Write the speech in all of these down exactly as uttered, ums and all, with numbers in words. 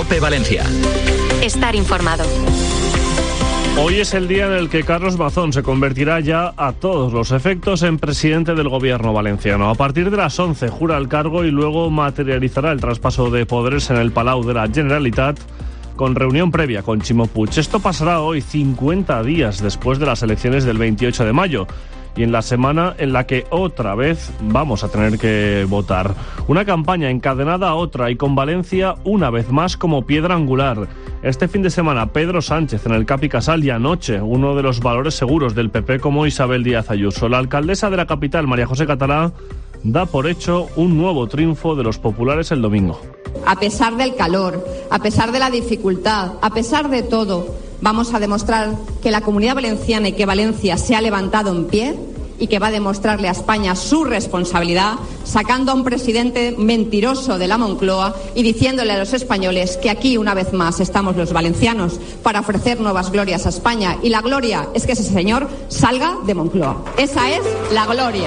COPE Valencia. Estar informado. Hoy es el día en el que Carlos Mazón se convertirá ya a todos los efectos en presidente del gobierno valenciano. A partir de las once jura el cargo y luego materializará el traspaso de poderes en el Palau de la Generalitat con reunión previa con Ximo Puig. Esto pasará hoy, cincuenta días después de las elecciones del veintiocho de mayo. Y en la semana en la que otra vez vamos a tener que votar. Una campaña encadenada a otra y con Valencia una vez más como piedra angular. Este fin de semana Pedro Sánchez en el Capi Casal y anoche uno de los valores seguros del P P como Isabel Díaz Ayuso. La alcaldesa de la capital, María José Catalá, da por hecho un nuevo triunfo de los populares el domingo. A pesar del calor, a pesar de la dificultad, a pesar de todo, vamos a demostrar que la Comunidad Valenciana y que Valencia se ha levantado en pie y que va a demostrarle a España su responsabilidad, sacando a un presidente mentiroso de la Moncloa y diciéndole a los españoles que aquí, una vez más, estamos los valencianos para ofrecer nuevas glorias a España. Y la gloria es que ese señor salga de Moncloa. Esa es la gloria.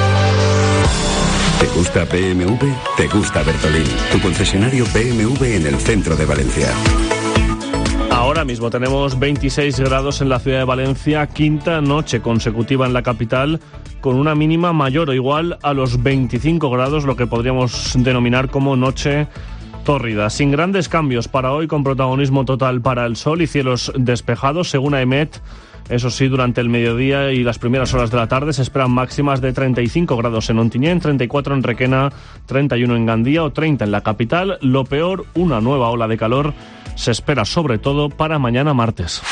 ¿Te gusta B M W? ¿Te gusta Bertolín? Tu concesionario B M W en el centro de Valencia. Ahora mismo tenemos veintiséis grados en la ciudad de Valencia, quinta noche consecutiva en la capital, con una mínima mayor o igual a los veinticinco grados, lo que podríamos denominar como noche tórrida. Sin grandes cambios para hoy, con protagonismo total para el sol y cielos despejados, según AEMET. Eso sí, durante el mediodía y las primeras horas de la tarde se esperan máximas de treinta y cinco grados en Ontinyent, treinta y cuatro en Requena, treinta y uno en Gandía o treinta en la capital. Lo peor, una nueva ola de calor se espera sobre todo para mañana martes.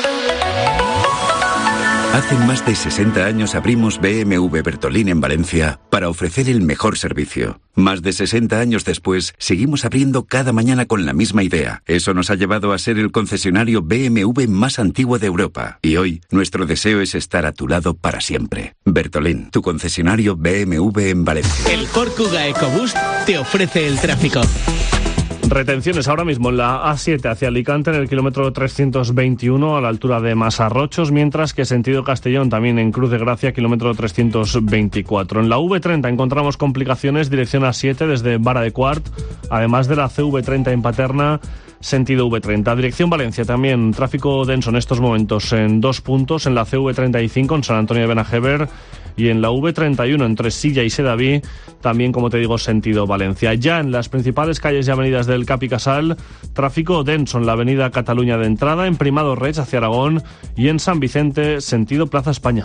Hace más de sesenta años abrimos B M W Bertolín en Valencia para ofrecer el mejor servicio. Más de sesenta años después, seguimos abriendo cada mañana con la misma idea. Eso nos ha llevado a ser el concesionario B M W más antiguo de Europa. Y hoy, nuestro deseo es estar a tu lado para siempre. Bertolín, tu concesionario B M W en Valencia. El Ford Kuga EcoBoost te ofrece el tráfico. Retenciones ahora mismo en la A siete hacia Alicante en el kilómetro trescientos veintiuno a la altura de Masarrochos, mientras que sentido Castellón también en Cruz de Gracia, kilómetro trescientos veinticuatro. En la V treinta encontramos complicaciones dirección A siete desde Vara de Quart, además de la C V treinta en Paterna, sentido V treinta. Dirección Valencia también, tráfico denso en estos momentos en dos puntos, en la C V treinta y cinco en San Antonio de Benajever y en la V treinta y uno entre Silla y Sedaví, también, como te digo, sentido Valencia. Ya en las principales calles y avenidas del Capi Casal, tráfico denso en la avenida Cataluña de entrada, en Primado Reig hacia Aragón y en San Vicente, sentido Plaza España.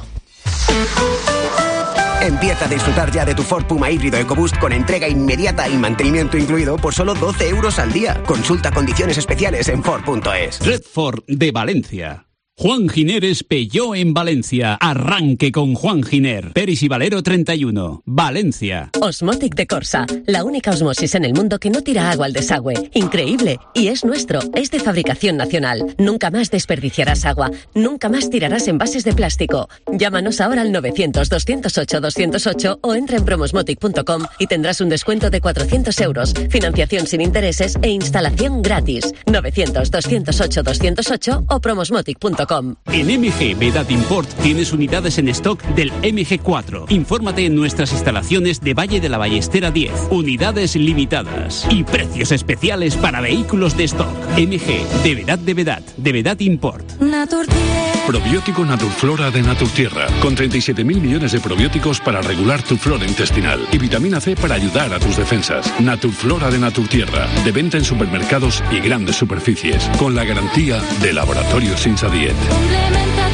Empieza a disfrutar ya de tu Ford Puma híbrido EcoBoost con entrega inmediata y mantenimiento incluido por solo doce euros al día. Consulta condiciones especiales en Ford punto es. Red Ford de Valencia. Juan Gineres Peugeot en Valencia. Arranque con Juan Giner. Peris y Valero treinta y uno. Valencia. Osmotic de Corsa. La única osmosis en el mundo que no tira agua al desagüe. Increíble. Y es nuestro. Es de fabricación nacional. Nunca más desperdiciarás agua. Nunca más tirarás envases de plástico. Llámanos ahora al novecientos, doscientos ocho, doscientos ocho o entra en promosmotic punto com y tendrás un descuento de cuatrocientos euros. Financiación sin intereses e instalación gratis. novecientos, doscientos ocho, doscientos ocho o promosmotic punto com. En M G Vedat Import tienes unidades en stock del M G cuatro. Infórmate en nuestras instalaciones de Valle de la Ballestera diez. Unidades limitadas y precios especiales para vehículos de stock. M G de Vedat de Vedat, de Vedat Import. Probiótico Naturflora de Naturtierra, con treinta y siete mil millones de probióticos para regular tu flora intestinal y vitamina C para ayudar a tus defensas. Naturflora de Naturtierra, de venta en supermercados y grandes superficies, con la garantía de Laboratorios Insadiet. Complementa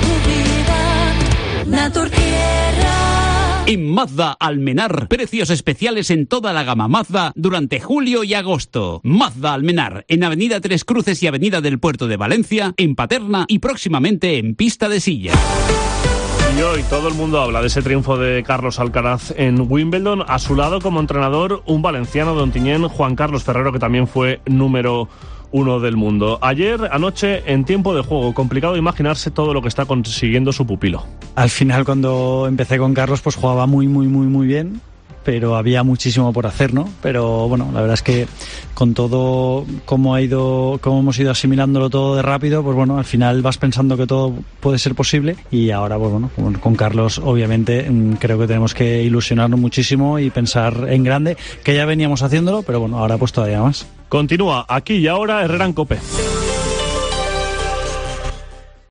tu vida, Naturtierra. En Mazda Almenar, precios especiales en toda la gama Mazda durante julio y agosto. Mazda Almenar, en Avenida Tres Cruces y Avenida del Puerto de Valencia, en Paterna y próximamente en Pista de Silla. Y hoy todo el mundo habla de ese triunfo de Carlos Alcaraz en Wimbledon. A su lado como entrenador un valenciano de Ontinyent, Juan Carlos Ferrero, que también fue número uno del mundo. Ayer, anoche, en tiempo de juego, complicado imaginarse todo lo que está consiguiendo su pupilo. Al final, cuando empecé con Carlos, pues jugaba muy, muy, muy, muy bien. pero había muchísimo por hacer, ¿no? Pero bueno, la verdad es que con todo cómo ha ido, cómo hemos ido asimilándolo todo de rápido, pues bueno, al final vas pensando que todo puede ser posible y ahora, pues bueno, con, con Carlos obviamente creo que tenemos que ilusionarnos muchísimo y pensar en grande, que ya veníamos haciéndolo, pero bueno, ahora pues todavía más. Continúa aquí y ahora Herrera en COPE.